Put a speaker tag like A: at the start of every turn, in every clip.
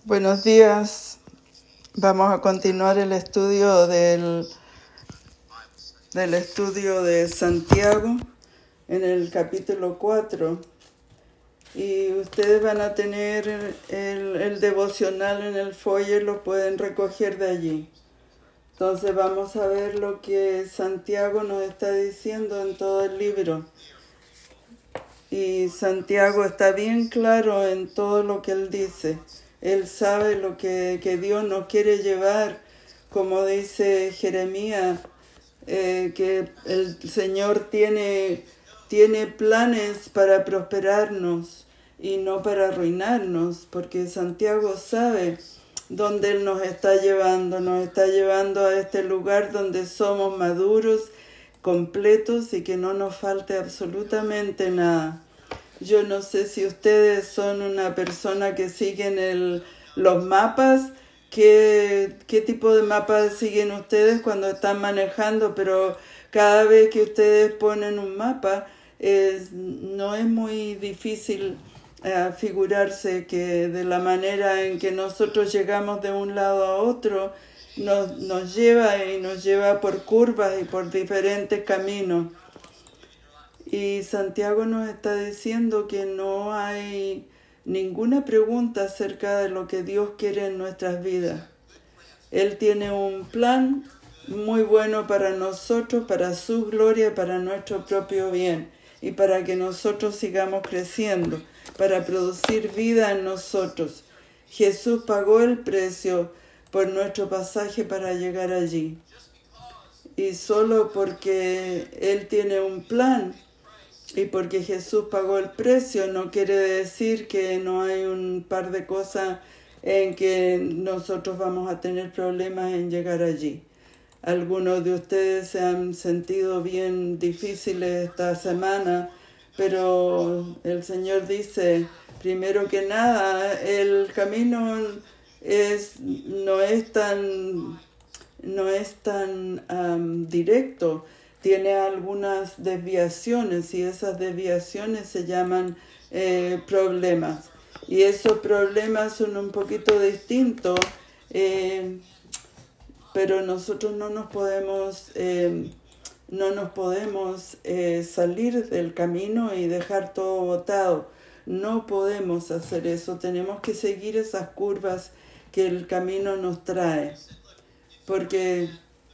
A: Buenos días. Vamos a continuar el estudio del estudio de Santiago en el capítulo 4. Y ustedes van a tener el devocional en el foyer, lo pueden recoger de allí. Entonces vamos a ver lo que Santiago nos está diciendo en todo el libro. Y Santiago está bien claro en todo lo que él dice. Él sabe lo que Dios nos quiere llevar, como dice Jeremías, que el Señor tiene planes para prosperarnos y no para arruinarnos, porque Santiago sabe dónde Él nos está llevando a este lugar donde somos maduros, completos y que no nos falte absolutamente nada. Yo no sé si ustedes son una persona que siguen los mapas, qué tipo de mapas siguen ustedes cuando están manejando, pero cada vez que ustedes ponen un mapa, no es muy difícil figurarse que de la manera en que nosotros llegamos de un lado a otro, nos lleva por curvas y por diferentes caminos. Y Santiago nos está diciendo que no hay ninguna pregunta acerca de lo que Dios quiere en nuestras vidas. Él tiene un plan muy bueno para nosotros, para su gloria, para nuestro propio bien y para que nosotros sigamos creciendo, para producir vida en nosotros. Jesús pagó el precio por nuestro pasaje para llegar allí. Y solo porque Él tiene un plan y porque Jesús pagó el precio, no quiere decir que no hay un par de cosas en que nosotros vamos a tener problemas en llegar allí. Algunos de ustedes se han sentido bien difíciles esta semana, pero el Señor dice, primero que nada, el camino no es tan directo. Tiene algunas desviaciones y esas desviaciones se llaman problemas. Y esos problemas son un poquito distintos, pero nosotros no nos podemos salir del camino y dejar todo botado. No podemos hacer eso. Tenemos que seguir esas curvas que el camino nos trae. Porque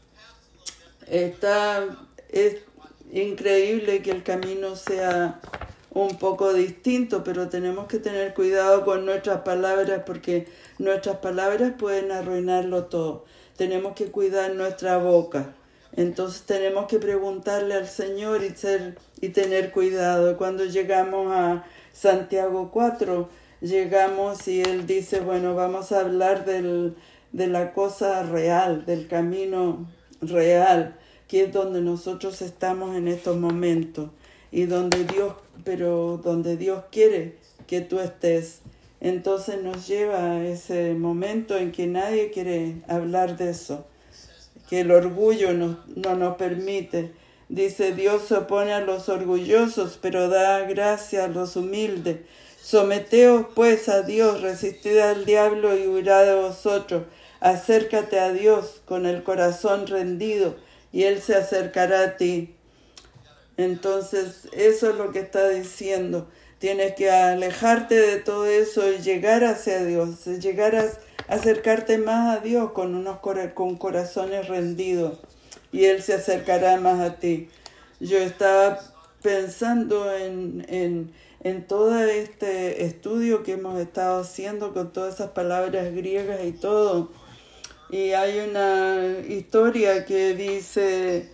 A: es increíble que el camino sea un poco distinto, pero tenemos que tener cuidado con nuestras palabras porque nuestras palabras pueden arruinarlo todo. Tenemos que cuidar nuestra boca. Entonces tenemos que preguntarle al Señor y tener cuidado. Cuando llegamos a Santiago 4, llegamos y Él dice, bueno, vamos a hablar de la cosa real, del camino real, que es donde nosotros estamos en estos momentos y donde Dios quiere que tú estés. Entonces nos lleva a ese momento en que nadie quiere hablar de eso, que el orgullo no nos permite. Dice, Dios se opone a los orgullosos, pero da gracia a los humildes. Someteos pues a Dios, resistid al diablo y huirá de vosotros. Acércate a Dios con el corazón rendido y Él se acercará a ti. Entonces, eso es lo que está diciendo. Tienes que alejarte de todo eso y llegar hacia Dios, llegar a acercarte más a Dios con corazones rendidos y Él se acercará más a ti. Yo estaba pensando en todo este estudio que hemos estado haciendo con todas esas palabras griegas y todo. Y hay una historia que dice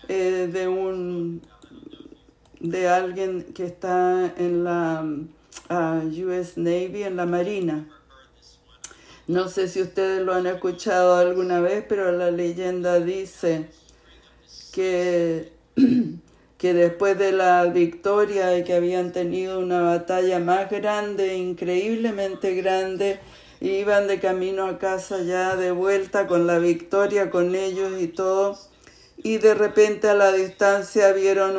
A: de alguien que está en la US Navy, en la Marina. No sé si ustedes lo han escuchado alguna vez, pero la leyenda dice que después de la victoria y que habían tenido una batalla más grande, increíblemente grande, iban de camino a casa ya de vuelta con la victoria con ellos y todo, y de repente a la distancia vieron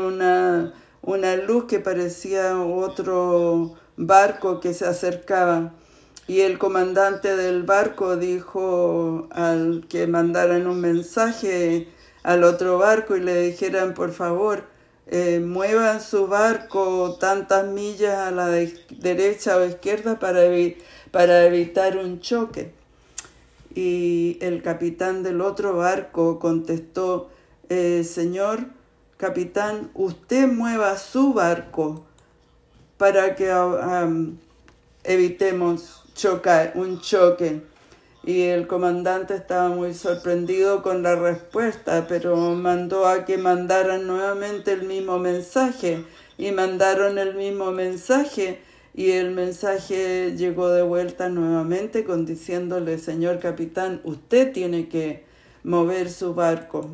A: una luz que parecía otro barco que se acercaba. Y el comandante del barco dijo al que mandaran un mensaje al otro barco y le dijeran, por favor, muevan su barco tantas millas a la derecha o izquierda para evitar un choque. Y el capitán del otro barco contestó, señor capitán, usted mueva su barco para que evitemos un choque. Y el comandante estaba muy sorprendido con la respuesta, pero mandó a que mandaran nuevamente el mismo mensaje. Y mandaron el mismo mensaje, y el mensaje llegó de vuelta nuevamente diciéndole, señor capitán, usted tiene que mover su barco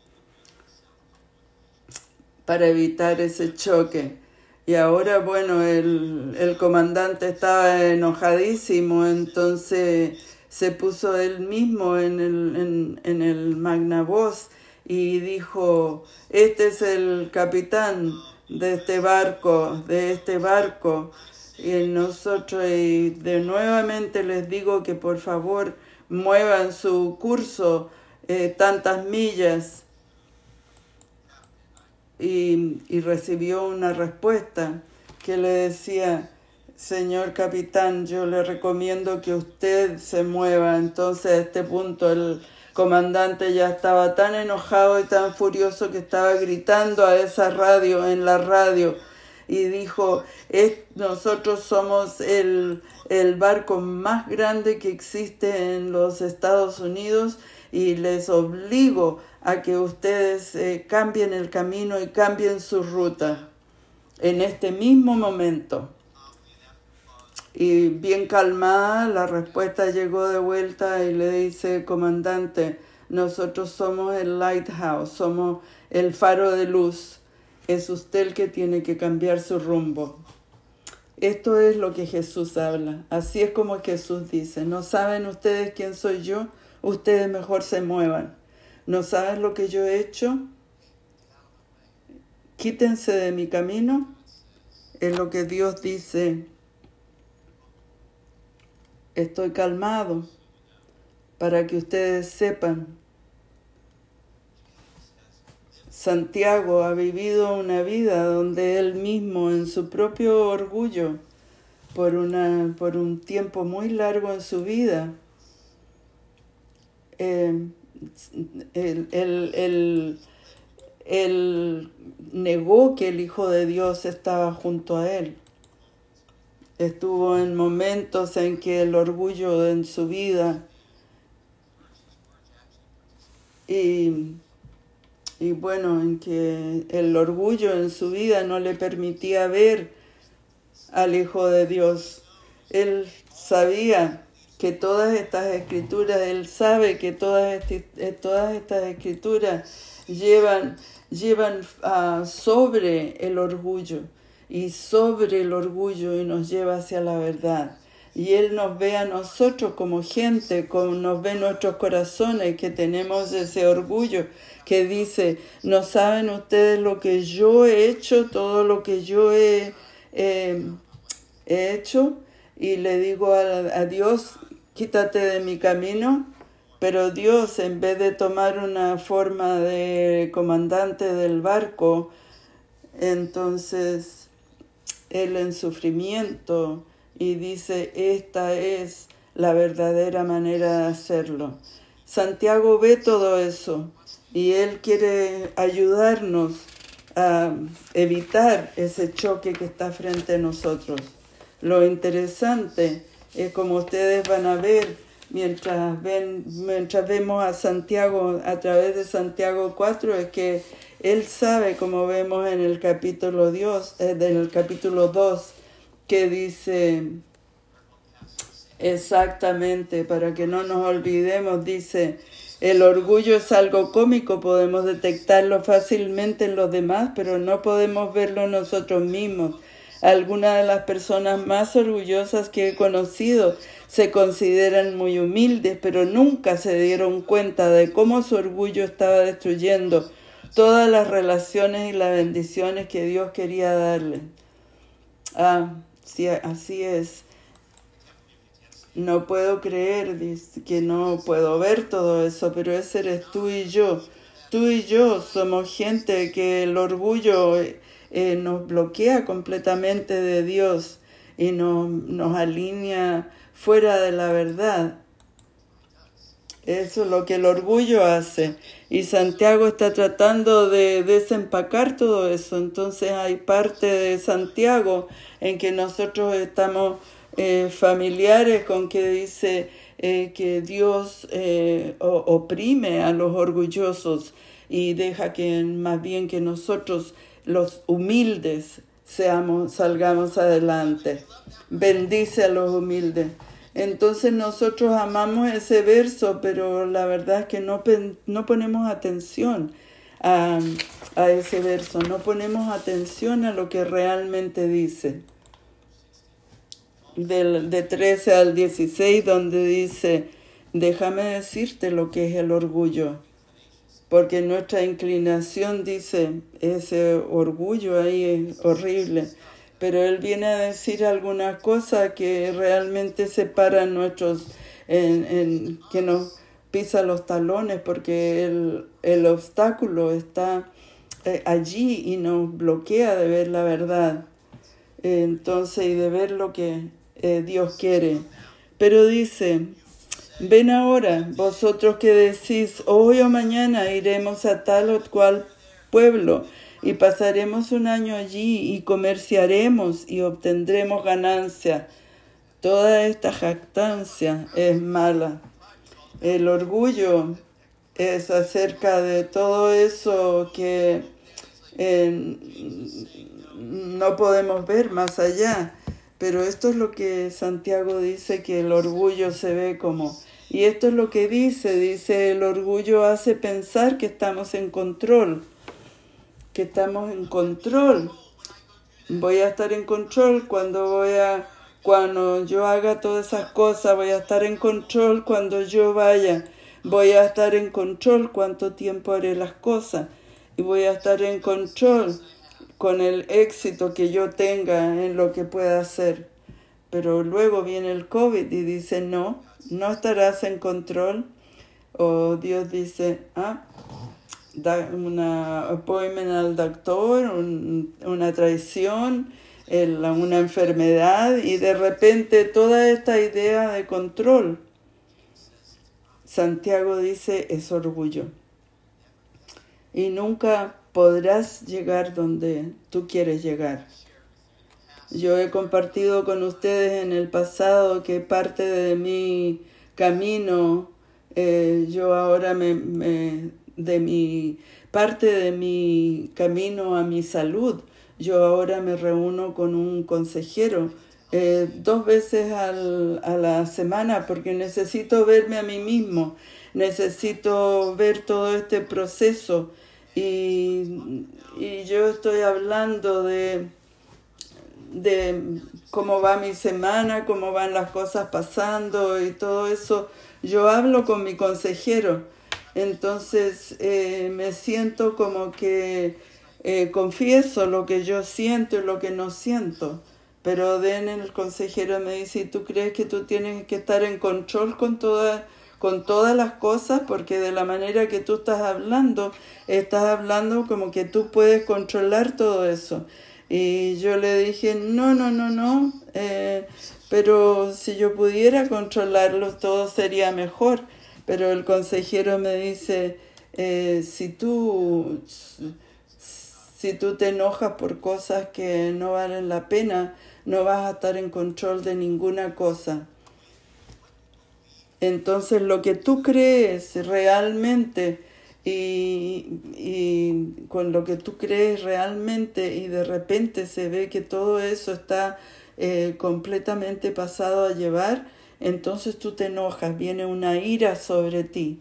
A: para evitar ese choque. Y ahora, bueno, el comandante estaba enojadísimo, entonces se puso él mismo en el magnavoz y dijo, este es el capitán de este barco, y nosotros nuevamente les digo que por favor muevan su curso tantas millas. Y recibió una respuesta que le decía, señor capitán, yo le recomiendo que usted se mueva. Entonces a este punto el comandante ya estaba tan enojado y tan furioso que estaba gritando a esa radio, en la radio, y dijo, nosotros somos el barco más grande que existe en los Estados Unidos y les obligo a que ustedes cambien el camino y cambien su ruta en este mismo momento. Y bien calmada, la respuesta llegó de vuelta y le dice, comandante, nosotros somos el lighthouse, somos el faro de luz. Es usted el que tiene que cambiar su rumbo. Esto es lo que Jesús habla. Así es como Jesús dice, ¿no saben ustedes quién soy yo? Ustedes mejor se muevan. ¿No saben lo que yo he hecho? Quítense de mi camino. Es lo que Dios dice. Estoy calmado para que ustedes sepan. Santiago ha vivido una vida donde él mismo, en su propio orgullo, por un tiempo muy largo en su vida, él negó que el Hijo de Dios estaba junto a él. Estuvo en momentos en que el orgullo en su vida y bueno, en que el orgullo en su vida no le permitía ver al Hijo de Dios. Él sabía que todas estas escrituras, él sabe que todas estas escrituras llevan sobre el orgullo y sobre el orgullo y nos lleva hacia la verdad. Y Él nos ve a nosotros como gente, como nos ve nuestros corazones, que tenemos ese orgullo, que dice, ¿no saben ustedes lo que yo he hecho, todo lo que yo he hecho? Y le digo a Dios, quítate de mi camino. Pero Dios, en vez de tomar una forma de comandante del barco, entonces Él en sufrimiento y dice, esta es la verdadera manera de hacerlo. Santiago ve todo eso y él quiere ayudarnos a evitar ese choque que está frente a nosotros. Lo interesante es, como ustedes van a ver mientras vemos a Santiago a través de Santiago 4, es que él sabe, como vemos en el capítulo 2, que dice exactamente, para que no nos olvidemos, dice, el orgullo es algo cómico, podemos detectarlo fácilmente en los demás, pero no podemos verlo nosotros mismos. Algunas de las personas más orgullosas que he conocido se consideran muy humildes, pero nunca se dieron cuenta de cómo su orgullo estaba destruyendo todas las relaciones y las bendiciones que Dios quería darle. Sí, así es. no puedo creer, dice, que no puedo ver todo eso, pero ese eres tú y yo. Tú y yo somos gente que el orgullo nos bloquea completamente de Dios y nos alinea fuera de la verdad. Eso es lo que el orgullo hace. Y Santiago está tratando de desempacar todo eso. Entonces hay parte de Santiago en que nosotros estamos familiares con que dice que Dios oprime a los orgullosos y deja que más bien que nosotros, los humildes, salgamos adelante. Bendice a los humildes. Entonces nosotros amamos ese verso, pero la verdad es que no ponemos atención a ese verso, no ponemos atención a lo que realmente dice. De 13 al 16, donde dice, déjame decirte lo que es el orgullo, porque nuestra inclinación, dice, ese orgullo ahí es horrible. Pero él viene a decir algunas cosas que realmente separan que nos pisa los talones, porque el obstáculo está allí y nos bloquea de ver la verdad. Entonces, y de ver lo que Dios quiere. Pero dice, ven ahora, vosotros que decís, hoy o mañana iremos a tal o cual pueblo, y pasaremos un año allí y comerciaremos y obtendremos ganancia. Toda esta jactancia es mala. El orgullo es acerca de todo eso que no podemos ver más allá. Pero esto es lo que Santiago dice que el orgullo se ve como. Y esto es lo que dice el orgullo hace pensar que estamos en control. Voy a estar en control cuando yo haga todas esas cosas, voy a estar en control cuando yo vaya, voy a estar en control cuánto tiempo haré las cosas y voy a estar en control con el éxito que yo tenga en lo que pueda hacer. Pero luego viene el COVID y dice, no estarás en control. O Dios dice, da una appointment al doctor, una traición, una enfermedad y de repente toda esta idea de control. Santiago dice es orgullo y nunca podrás llegar donde tú quieres llegar. Yo he compartido con ustedes en el pasado que parte de mi camino, yo ahora parte de mi camino a mi salud, yo ahora me reúno con un consejero 2 veces a la semana porque necesito verme a mí mismo, necesito ver todo este proceso y yo estoy hablando de cómo va mi semana, cómo van las cosas pasando y todo eso. Yo hablo con mi consejero. Entonces me siento como que confieso lo que yo siento y lo que no siento. Pero el consejero me dice, ¿y tú crees que tú tienes que estar en control con todas las cosas? Porque de la manera que tú estás hablando como que tú puedes controlar todo eso. Y yo le dije, no, pero si yo pudiera controlarlo todo sería mejor. Pero el consejero me dice, si tú te enojas por cosas que no valen la pena, no vas a estar en control de ninguna cosa. Entonces lo que tú crees realmente y con lo que tú crees realmente y de repente se ve que todo eso está completamente pasado a llevar, entonces tú te enojas, viene una ira sobre ti.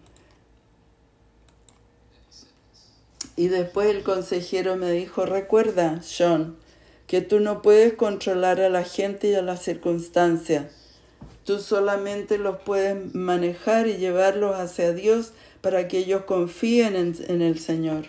A: Y después el consejero me dijo, recuerda, Sean, que tú no puedes controlar a la gente y a las circunstancias. Tú solamente los puedes manejar y llevarlos hacia Dios para que ellos confíen en el Señor.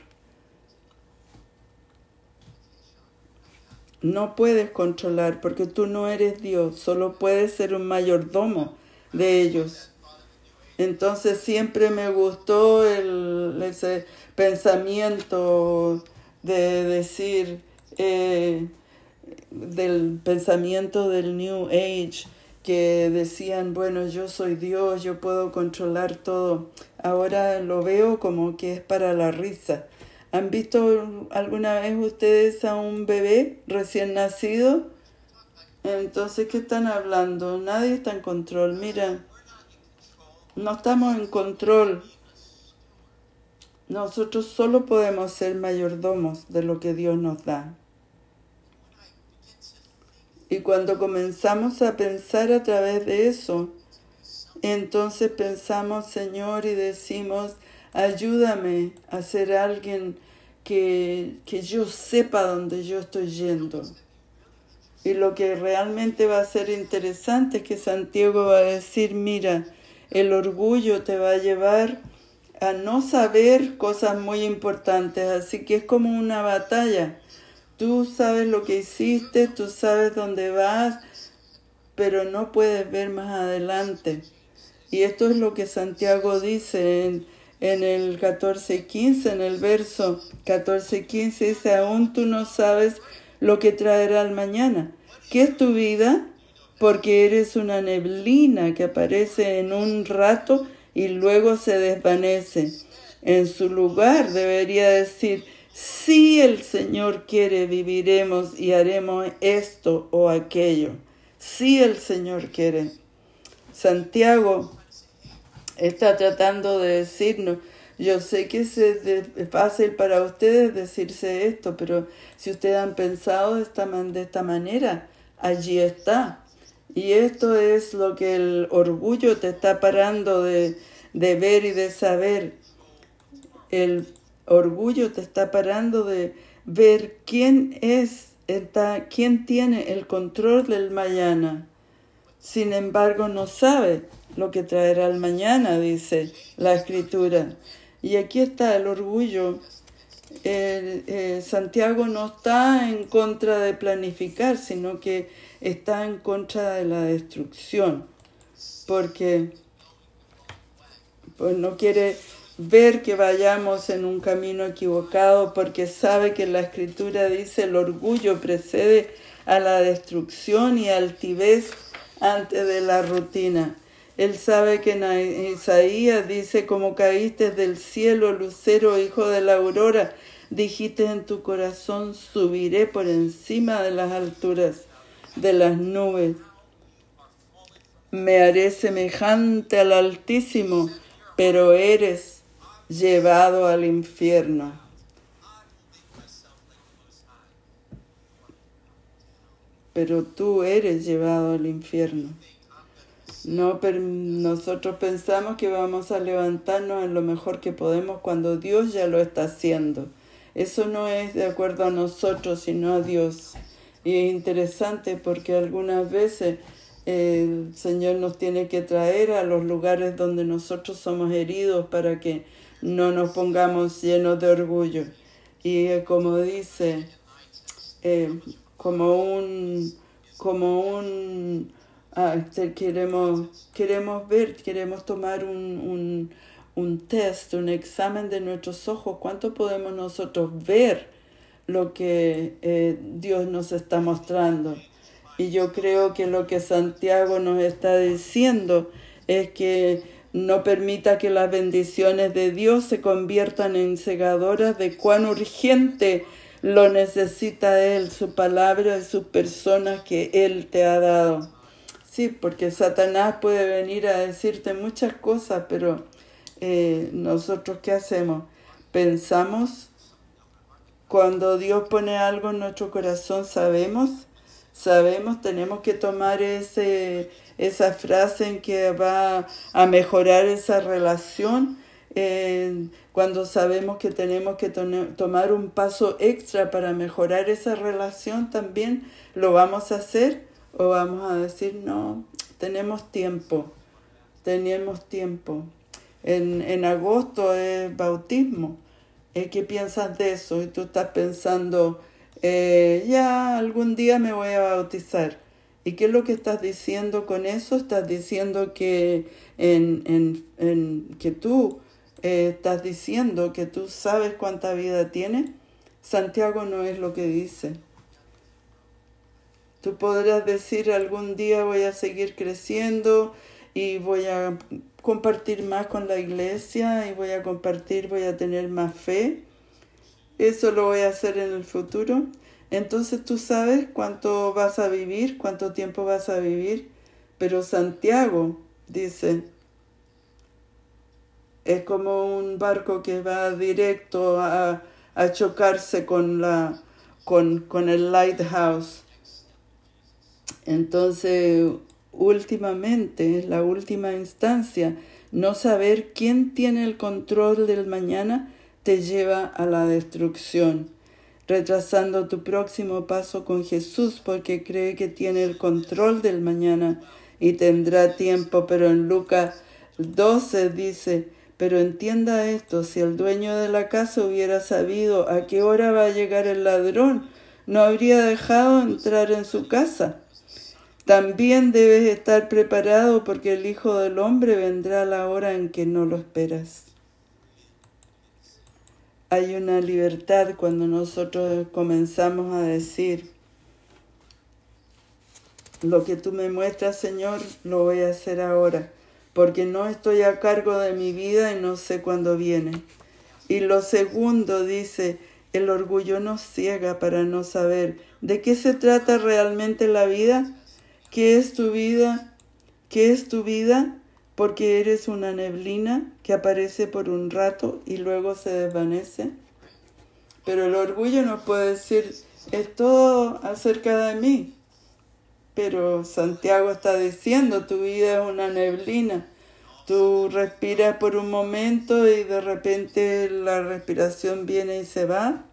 A: No puedes controlar porque tú no eres Dios, solo puedes ser un mayordomo de ellos. Entonces siempre me gustó ese pensamiento de decir, del pensamiento del New Age, que decían, bueno, yo soy Dios, yo puedo controlar todo. Ahora lo veo como que es para la risa. ¿Han visto alguna vez ustedes a un bebé recién nacido? Entonces, ¿qué están hablando? Nadie está en control. Mira, no estamos en control. Nosotros solo podemos ser mayordomos de lo que Dios nos da. Y cuando comenzamos a pensar a través de eso, entonces pensamos, Señor, y decimos, ayúdame a ser alguien que yo sepa dónde yo estoy yendo. Y lo que realmente va a ser interesante es que Santiago va a decir, mira, el orgullo te va a llevar a no saber cosas muy importantes, así que es como una batalla. Tú sabes lo que hiciste, tú sabes dónde vas, pero no puedes ver más adelante. Y esto es lo que Santiago dice en el 14:15, en el verso 14:15, dice, aún tú no sabes lo que traerá el mañana. ¿Qué es tu vida? Porque eres una neblina que aparece en un rato y luego se desvanece. En su lugar debería decir, si el Señor quiere, viviremos y haremos esto o aquello. Si el Señor quiere. Santiago está tratando de decirnos, yo sé que es fácil para ustedes decirse esto, pero si ustedes han pensado de esta manera, allí está. Y esto es lo que el orgullo te está parando de ver y de saber. El orgullo te está parando de ver quién tiene el control del mañana. Sin embargo, no sabe lo que traerá el mañana, dice la Escritura. Y aquí está el orgullo. Santiago no está en contra de planificar, sino que está en contra de la destrucción, porque pues no quiere ver que vayamos en un camino equivocado, porque sabe que la Escritura dice el orgullo precede a la destrucción y altivez antes de la rutina. Él sabe que en Isaías dice, como caíste del cielo, lucero, hijo de la aurora, dijiste en tu corazón, subiré por encima de las alturas de las nubes. Me haré semejante al Altísimo, pero eres llevado al infierno. Pero tú eres llevado al infierno. No, pero nosotros pensamos que vamos a levantarnos en lo mejor que podemos cuando Dios ya lo está haciendo. Eso no es de acuerdo a nosotros, sino a Dios. Y es interesante porque algunas veces el Señor nos tiene que traer a los lugares donde nosotros somos heridos para que no nos pongamos llenos de orgullo. Y como dice, queremos tomar un test, un examen de nuestros ojos. ¿Cuánto podemos nosotros ver lo que Dios nos está mostrando? Y yo creo que lo que Santiago nos está diciendo es que no permita que las bendiciones de Dios se conviertan en cegadoras de cuán urgente lo necesita Él, su palabra y sus personas que Él te ha dado. Sí, porque Satanás puede venir a decirte muchas cosas, pero nosotros ¿qué hacemos? Pensamos, cuando Dios pone algo en nuestro corazón, sabemos, tenemos que tomar esa frase en que va a mejorar esa relación. Cuando sabemos que tenemos que tomar un paso extra para mejorar esa relación, también lo vamos a hacer, o vamos a decir no, tenemos tiempo. En agosto es bautismo. ¿Qué piensas de eso? Y tú estás pensando, ya algún día me voy a bautizar. ¿Y qué es lo que estás diciendo con eso? Estás diciendo que que tú estás diciendo que tú sabes cuánta vida tiene. Santiago no es lo que dice. Tú podrás decir algún día voy a seguir creciendo y voy a compartir más con la iglesia y voy a tener más fe. Eso lo voy a hacer en el futuro. Entonces tú sabes cuánto vas a vivir, cuánto tiempo vas a vivir. Pero Santiago dice, es como un barco que va directo a chocarse con el lighthouse. Entonces, últimamente, la última instancia, no saber quién tiene el control del mañana te lleva a la destrucción, retrasando tu próximo paso con Jesús porque cree que tiene el control del mañana y tendrá tiempo. Pero en Lucas 12 dice, pero entienda esto, si el dueño de la casa hubiera sabido a qué hora va a llegar el ladrón, no habría dejado entrar en su casa. También debes estar preparado porque el Hijo del Hombre vendrá a la hora en que no lo esperas. Hay una libertad cuando nosotros comenzamos a decir, lo que tú me muestras, Señor, lo voy a hacer ahora, porque no estoy a cargo de mi vida y no sé cuándo viene. Y lo segundo dice, el orgullo nos ciega para no saber de qué se trata realmente la vida. ¿Qué es tu vida? ¿Qué es tu vida? Porque eres una neblina que aparece por un rato y luego se desvanece. Pero el orgullo nos puede decir, es todo acerca de mí. Pero Santiago está diciendo, tu vida es una neblina. Tú respiras por un momento y de repente la respiración viene y se va.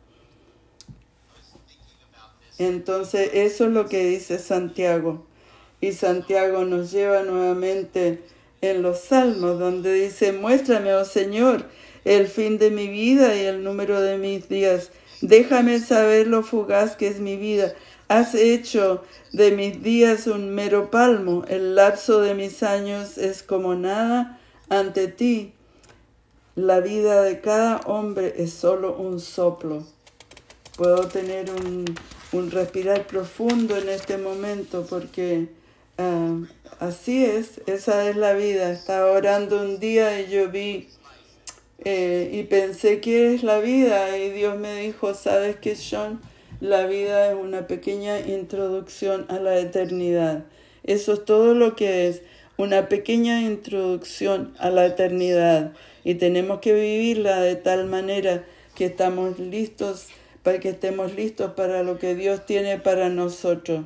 A: Entonces eso es lo que dice Santiago. Y Santiago nos lleva nuevamente en los Salmos, donde dice, muéstrame, oh Señor, el fin de mi vida y el número de mis días. Déjame saber lo fugaz que es mi vida. Has hecho de mis días un mero palmo. El lapso de mis años es como nada ante ti. La vida de cada hombre es solo un soplo. Puedo tener un respirar profundo en este momento porque así es, esa es la vida. Estaba orando un día y yo vi y pensé, ¿qué es la vida? Y Dios me dijo, ¿sabes qué, Sean? La vida es una pequeña introducción a la eternidad. Eso es todo lo que es, una pequeña introducción a la eternidad. Y tenemos que vivirla de tal manera que estemos listos para lo que Dios tiene para nosotros.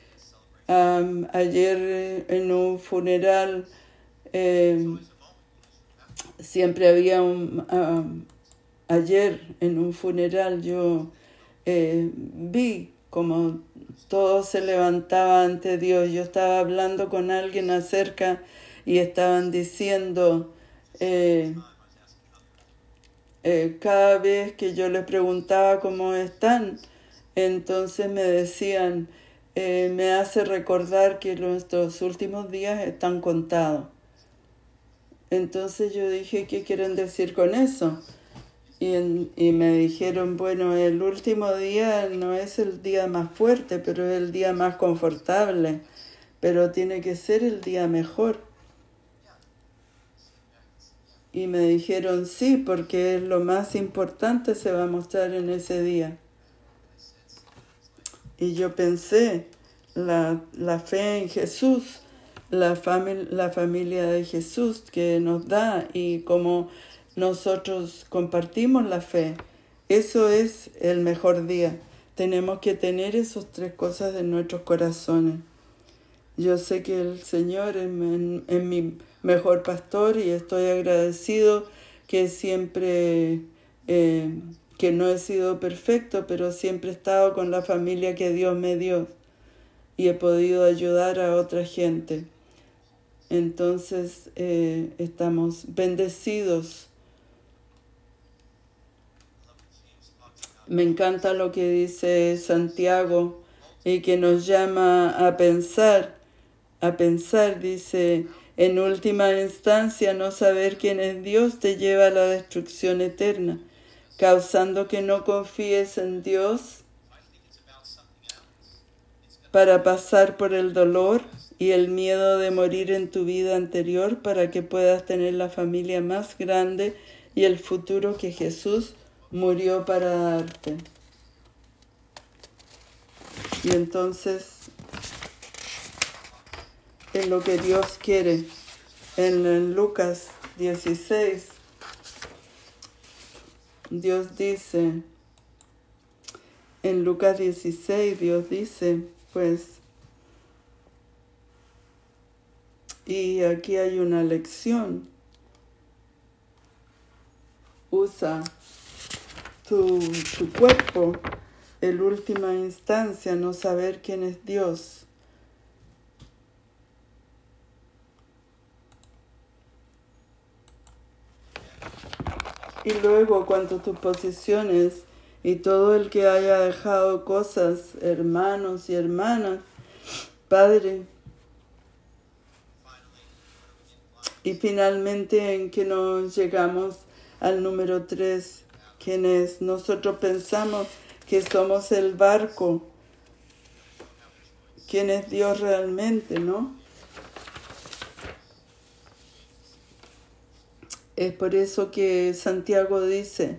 A: Ayer en un funeral siempre había ayer en un funeral yo vi como todo se levantaba ante Dios. Yo estaba hablando con alguien acerca y estaban diciendo cada vez que yo les preguntaba cómo están, entonces me decían, me hace recordar que nuestros últimos días están contados. Entonces yo dije, ¿qué quieren decir con eso? Y me dijeron, bueno, el último día no es el día más fuerte, pero es el día más confortable, pero tiene que ser el día mejor. Y me dijeron, sí, porque es lo más importante se va a mostrar en ese día. Y yo pensé, la fe en Jesús, la familia de Jesús que nos da y cómo nosotros compartimos la fe, eso es el mejor día. Tenemos que tener esas tres cosas en nuestros corazones. Yo sé que el Señor es mi mejor pastor y estoy agradecido que siempre, que no he sido perfecto, pero siempre he estado con la familia que Dios me dio y he podido ayudar a otra gente. Entonces estamos bendecidos. Me encanta lo que dice Santiago y que nos llama a pensar, dice, en última instancia no saber quién es Dios te lleva a la destrucción eterna, causando que no confíes en Dios para pasar por el dolor y el miedo de morir en tu vida anterior para que puedas tener la familia más grande y el futuro que Jesús murió para darte. Y entonces, en lo que Dios quiere, en Lucas 16, Dios dice, en Lucas 16, Dios dice, pues, y aquí hay una lección. Usa tu cuerpo en última instancia, no saber quién es Dios. Y luego, cuando tus posiciones y todo el que haya dejado cosas, hermanos y hermanas, Padre, y finalmente en que nos llegamos al número 3, quienes nosotros pensamos que somos el barco, quién es Dios realmente, ¿no? Es por eso que Santiago dice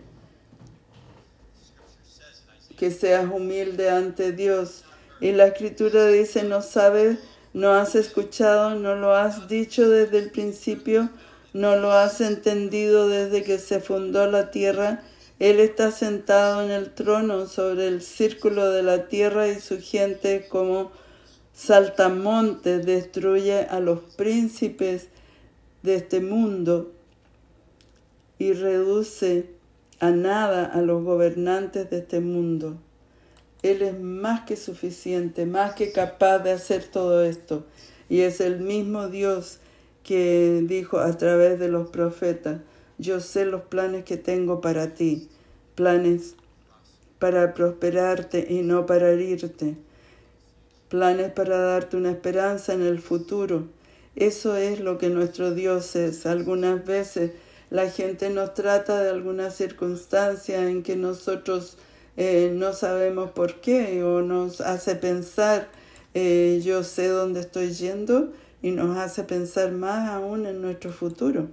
A: que seas humilde ante Dios. Y la Escritura dice, no sabes, no has escuchado, no lo has dicho desde el principio, no lo has entendido desde que se fundó la tierra. Él está sentado en el trono sobre el círculo de la tierra y su gente como saltamontes destruye a los príncipes de este mundo y reduce a nada a los gobernantes de este mundo. Él es más que suficiente, más que capaz de hacer todo esto. Y es el mismo Dios que dijo a través de los profetas, yo sé los planes que tengo para ti, planes para prosperarte y no para herirte, planes para darte una esperanza en el futuro. Eso es lo que nuestro Dios es. Algunas veces la gente nos trata de alguna circunstancia en que nosotros no sabemos por qué, o nos hace pensar, yo sé dónde estoy yendo, y nos hace pensar más aún en nuestro futuro.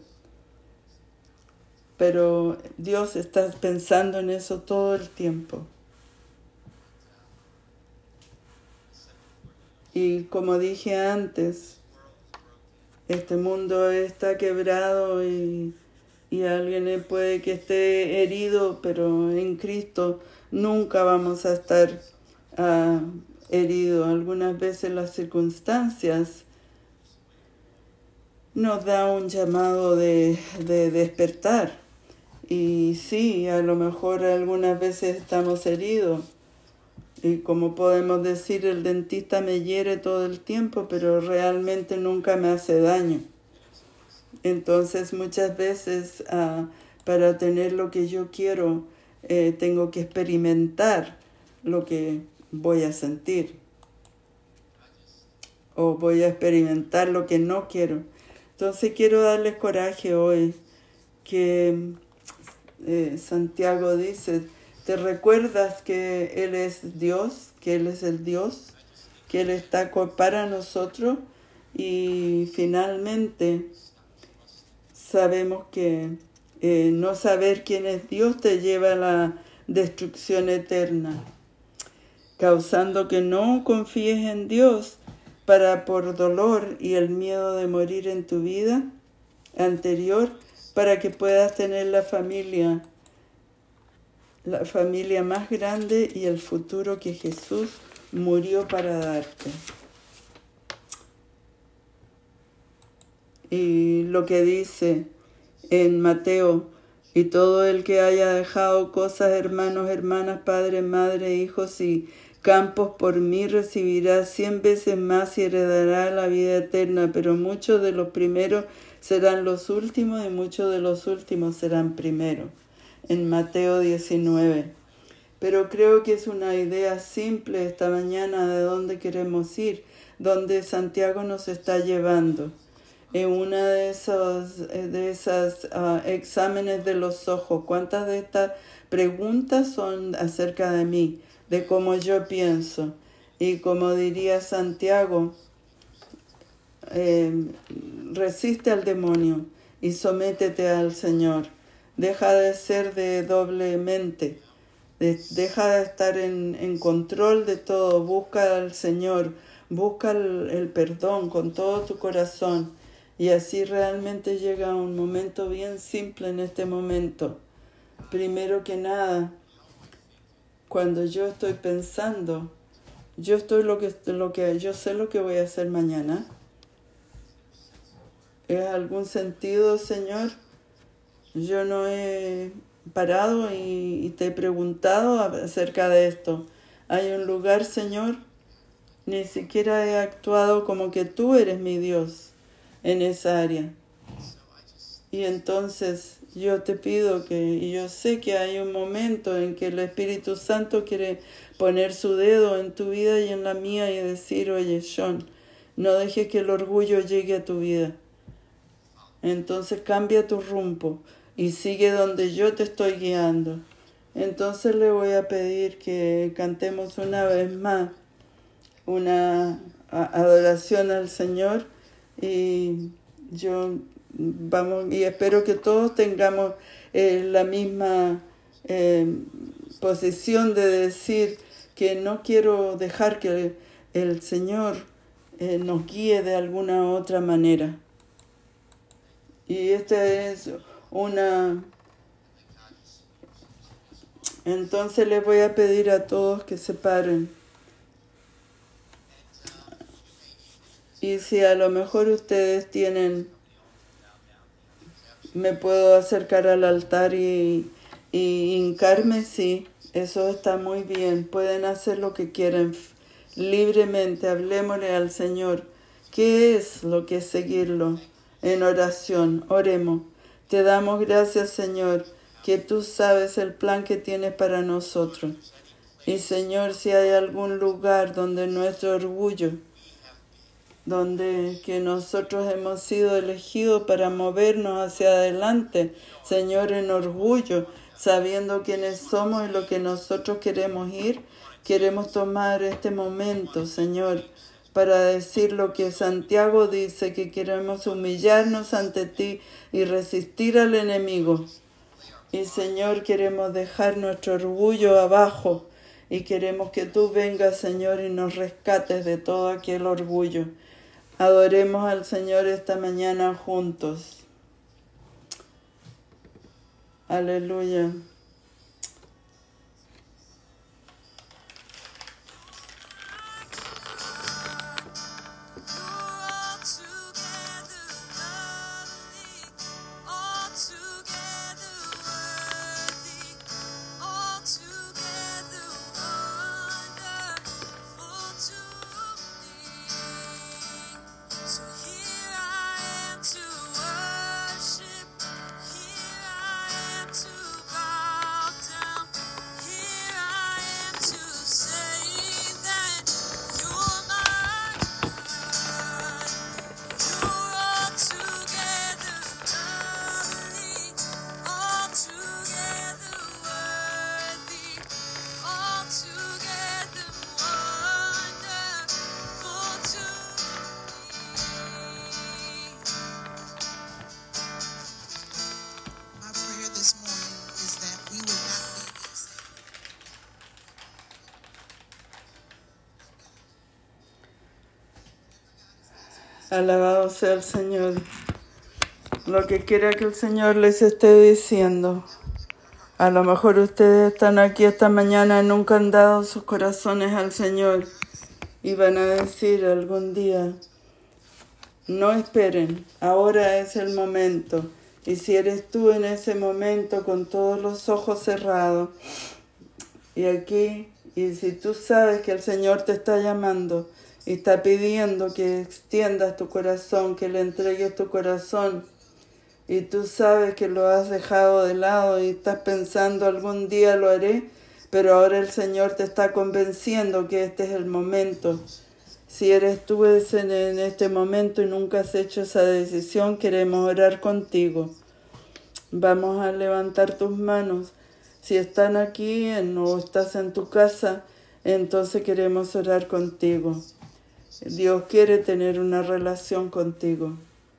A: Pero Dios está pensando en eso todo el tiempo. Y como dije antes, este mundo está quebrado y alguien puede que esté herido, pero en Cristo nunca vamos a estar heridos. Algunas veces las circunstancias nos da un llamado de despertar. Y sí, a lo mejor algunas veces estamos heridos. Y como podemos decir, el dentista me hiere todo el tiempo, pero realmente nunca me hace daño. Entonces muchas veces para tener lo que yo quiero tengo que experimentar lo que voy a sentir. O voy a experimentar lo que no quiero. Entonces quiero darles coraje hoy que Santiago dice, ¿te recuerdas que Él es Dios? Que Él es el Dios, que Él está para nosotros y finalmente sabemos que no saber quién es Dios te lleva a la destrucción eterna, causando que no confíes en Dios para por dolor y el miedo de morir en tu vida anterior para que puedas tener la familia más grande y el futuro que Jesús murió para darte. Y lo que dice en Mateo, y todo el que haya dejado cosas, hermanos, hermanas, padre, madre, hijos y campos por mí, recibirá 100 veces más y heredará la vida eterna. Pero muchos de los primeros serán los últimos y muchos de los últimos serán primeros. En Mateo 19. pero creo que es una idea simple esta mañana de dónde queremos ir, dónde Santiago nos está llevando. En una de esas exámenes de los ojos, ¿cuántas de estas preguntas son acerca de mí, de cómo yo pienso? Y como diría Santiago, resiste al demonio y sométete al Señor. Deja de ser de doble mente. Deja de estar en control de todo. Busca al Señor. Busca el perdón con todo tu corazón. Y así realmente llega un momento bien simple en este momento. Primero que nada, cuando yo estoy pensando, yo sé lo que voy a hacer mañana. ¿Es algún sentido, Señor? Yo no he parado y te he preguntado acerca de esto. ¿Hay un lugar, Señor? Ni siquiera he actuado como que tú eres mi Dios en esa área. Y entonces yo te pido y yo sé que hay un momento en que el Espíritu Santo quiere poner su dedo en tu vida y en la mía y decir, oye, Sean, no dejes que el orgullo llegue a tu vida. Entonces cambia tu rumbo y sigue donde yo te estoy guiando. Entonces le voy a pedir que cantemos una vez más una adoración al Señor y espero que todos tengamos la misma posición de decir que no quiero dejar que el Señor nos guíe de alguna otra manera. Y esta es Entonces les voy a pedir a todos que se paren. Y si a lo mejor ustedes me puedo acercar al altar y hincarme, sí, eso está muy bien. Pueden hacer lo que quieran libremente. Hablemosle al Señor. ¿Qué es lo que es seguirlo? En oración, oremos. Te damos gracias, Señor, que tú sabes el plan que tienes para nosotros. Y, Señor, si hay algún lugar donde nuestro orgullo, donde que nosotros hemos sido elegidos para movernos hacia adelante, Señor, en orgullo, sabiendo quiénes somos y lo que nosotros queremos ir, queremos tomar este momento, Señor, para decir lo que Santiago dice, que queremos humillarnos ante ti y resistir al enemigo. Y, Señor, queremos dejar nuestro orgullo abajo y queremos que tú vengas, Señor, y nos rescates de todo aquel orgullo. Adoremos al Señor esta mañana juntos. Aleluya. Alabado sea el Señor. Lo que quiera que el Señor les esté diciendo. A lo mejor ustedes están aquí esta mañana y nunca han dado sus corazones al Señor. Y van a decir algún día, no esperen, ahora es el momento. Y si eres tú en ese momento con todos los ojos cerrados, y si tú sabes que el Señor te está llamando, y está pidiendo que extiendas tu corazón, que le entregues tu corazón. Y tú sabes que lo has dejado de lado y estás pensando algún día lo haré, pero ahora el Señor te está convenciendo que este es el momento. Si eres tú en este momento y nunca has hecho esa decisión, queremos orar contigo. Vamos a levantar tus manos. Si están aquí o estás en tu casa, entonces queremos orar contigo. Dios quiere tener una relación contigo.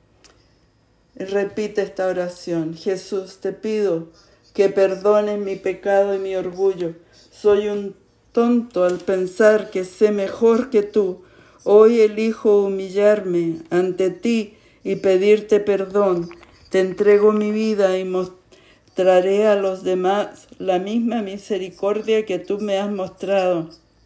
A: Repite esta oración. Jesús, te pido que perdones mi pecado y mi orgullo. Soy un tonto al pensar que sé mejor que tú. Hoy elijo humillarme ante ti y pedirte perdón. Te entrego mi vida y mostraré a los demás la misma misericordia que tú me has mostrado.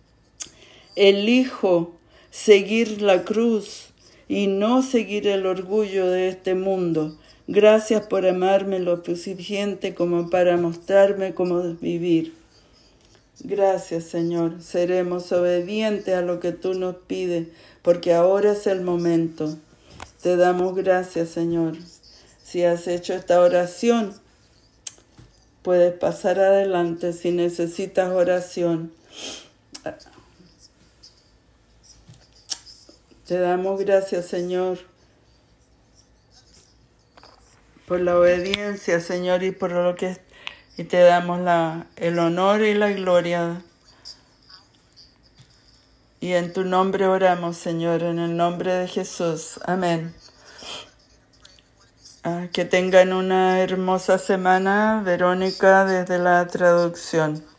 A: Elijo seguir la cruz y no seguir el orgullo de este mundo. Gracias por amarme lo suficiente como para mostrarme cómo vivir. Gracias, Señor. Seremos obedientes a lo que tú nos pides, porque ahora es el momento. Te damos gracias, Señor. Si has hecho esta oración, puedes pasar adelante si necesitas oración. Te damos gracias, Señor, por la obediencia, Señor, y por lo que y te damos el honor y la gloria. Y en tu nombre oramos, Señor, en el nombre de Jesús. Amén. Que tengan una hermosa semana, Verónica, desde la traducción.